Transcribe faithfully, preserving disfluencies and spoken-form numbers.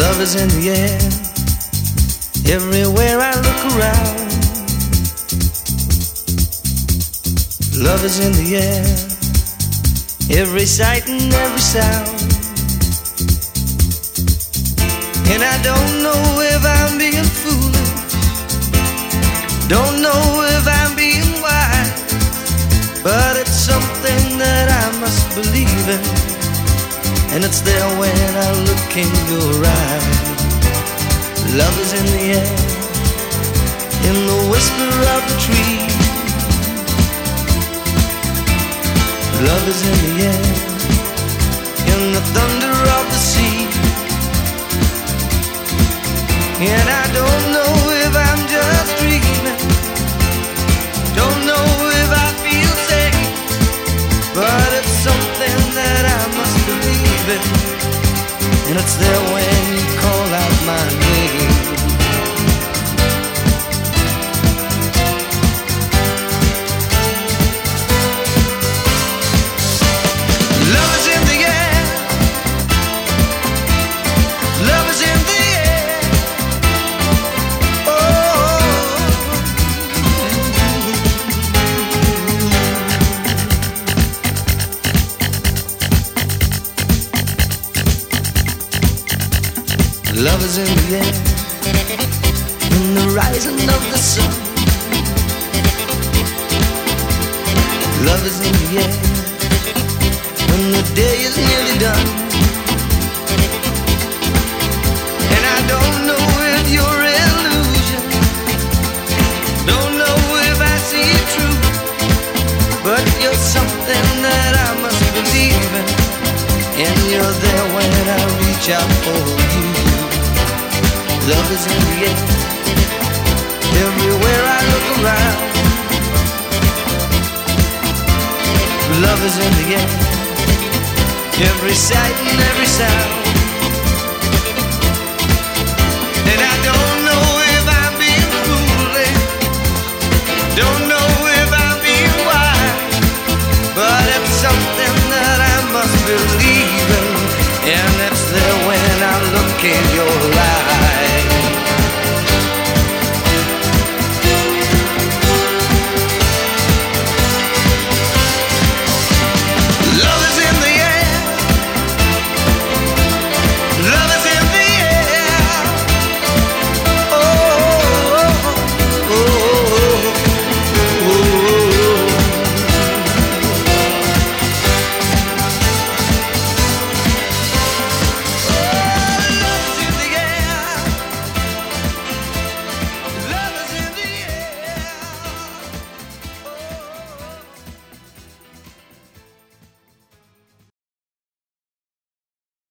Love is in the air, everywhere I look around. Love is in the air, every sight and every sound. And I don't know if I'm being foolish, don't know if I'm being wise, but it's something that I must believe in, and it's there when I look in your eyes. Love is in the air, in the whisper of the tree. Love is in the air, in the thunder of the sea. And I don't know if I'm just dreaming, don't know if I feel safe, but it's something that I must believe in, and it's there when you call out my name. Love is in the air, love is in the air. Oh, love is in the air, in the rising of the sun. Love is in the air, when the day is nearly done. And I don't know if you're illusion, don't know if I see it true, but you're something that I must believe in, and you're there when I reach out for you. Love is in the air, everywhere I look around. Love is in the air, every sight and every sound. And I don't know if I'm being foolish, don't know if I'm being wise, but it's something that I must believe in, and it's there when I look in your eyes.